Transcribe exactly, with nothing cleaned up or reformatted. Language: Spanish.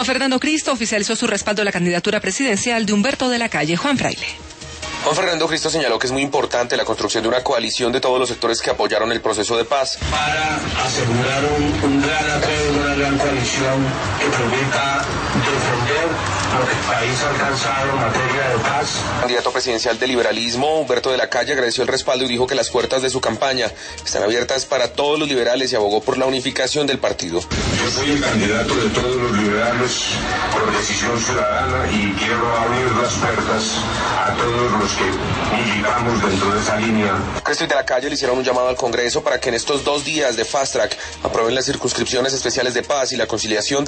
Juan Fernando Cristo oficializó su respaldo a la candidatura presidencial de Humberto de la Calle. Juan Fraile. Juan Fernando Cristo señaló que es muy importante la construcción de una coalición de todos los sectores que apoyaron el proceso de paz. Para asegurar un, un gran acuerdo, una gran coalición que permita defender lo que el país ha alcanzado en materia de paz. El candidato presidencial del liberalismo, Humberto de la Calle, agradeció el respaldo y dijo que las puertas de su campaña están abiertas para todos los liberales y abogó por la unificación del partido. Yo soy el candidato de todos los liberales por decisión ciudadana y quiero abrir las puertas a todos los que militamos dentro de esa línea. Cristo y de la Calle le hicieron un llamado al Congreso para que en estos dos días de Fast Track aprueben las circunscripciones especiales de paz y la conciliación